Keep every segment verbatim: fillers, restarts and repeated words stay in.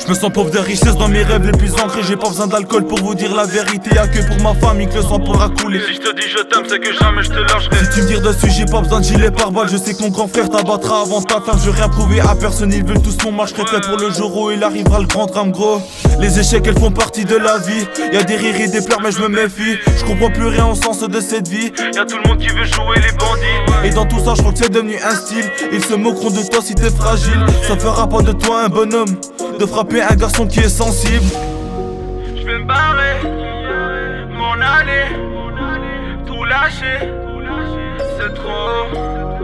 Je me sens pauvre de richesse dans mes rêves les plus ancrés. J'ai pas besoin d'alcool pour vous dire la vérité. Y'a que pour ma famille que le sang pourra couler. Si je te dis je t'aime, c'est que jamais je te lâcherai. Si tu me tires dessus, j'ai pas besoin de gilet pare-balles. Je sais que mon grand frère t'abattra avant ta fin. Je veux rien prouver à personne, ils veulent tous mon match. Je serai prêt pour le jour où il arrivera le grand drame, gros. Les échecs, elles font partie de la vie. Y'a des rires et des pleurs, mais je me méfie. Je comprends plus rien au sens de cette vie. Y'a tout le monde qui veut jouer les bandits. Et dans tout ça, je crois que c'est devenu un style. Ils se moqueront de toi si t'es fragile. Ça fera pas de toi un bonhomme de frapper un garçon qui est sensible. Je vais me barrer, m'en aller, tout lâcher. C'est trop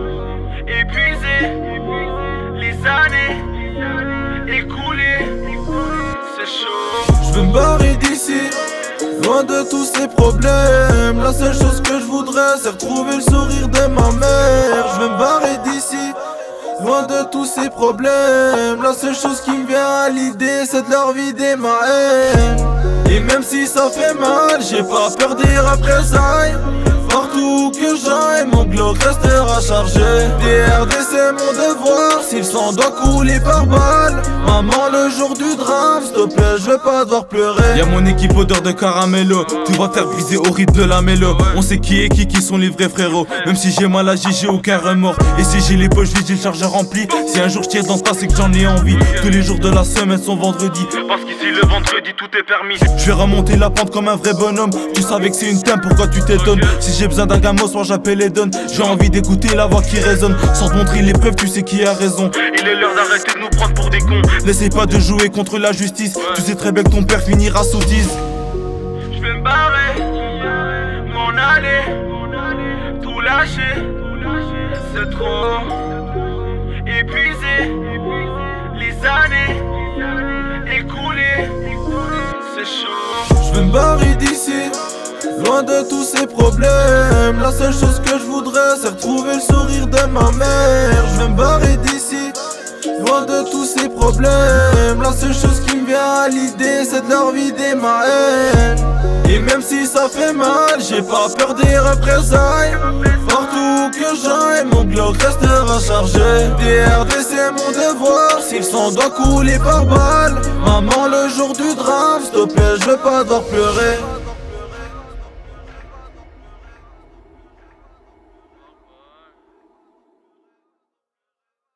épuisé, les années écoulées, c'est chaud. Je veux me barrer d'ici, loin de tous ces problèmes. La seule chose que je voudrais, c'est retrouver le sourire de ma mère. Je veux me barrer d'ici, loin de tous ces problèmes. La seule chose qui me vient à l'idée, c'est de leur vider ma haine. Et même si ça fait mal, j'ai pas peur des représailles. Partout que j'aille, mon Glock restera chargé. D R D c'est mon devoir, si le sang doit couler par balle. Maman le jour du drame, s'il te plaît je veux pas devoir pleurer. Y'a mon équipe odeur de caramello, tu vas faire briser au rythme de la mélo. On sait qui est qui, qui sont les vrais frérots. Même si j'ai mal agi, j'ai aucun remords. Et si j'ai les poches vides, j'ai le chargeur rempli. Si un jour je tire dans ta, c'est que j'en ai envie. Tous les jours de la semaine sont vendredi. Parce qu'ici le vendredi tout est permis. Je vais remonter la pente comme un vrai bonhomme. Tu savais que c'est une thème, pourquoi tu t'étonnes? Si j'ai besoin d'un gamin, soit j'appelle les donnes. J'ai envie d'écouter la voix qui résonne. Sans te montrer les preuves, tu sais qui a raison. Il est l'heure d'arrêter de nous prendre pour des cons. N'essaie pas de jouer contre la justice. Tu sais très bien que ton père finira sottise. Je vais me barrer, m'en aller, tout lâcher. C'est trop épuisé, les années écoulées, c'est chaud. Je veux me barrer d'ici, loin de tous ces problèmes. La seule chose que je voudrais, c'est retrouver le sourire de ma mère. Je veux me barrer d'ici, loin de tous ces problèmes. La seule chose qui me vient à l'idée, c'est de leur vider ma haine. Et même si ça fait mal, j'ai pas peur des représailles. Partout que j'aille, mon Glock restera chargé. D R D c'est mon devoir, si le sang doit couler par balle. Maman le jour du drame, s'il te plaît je veux pas devoir pleurer.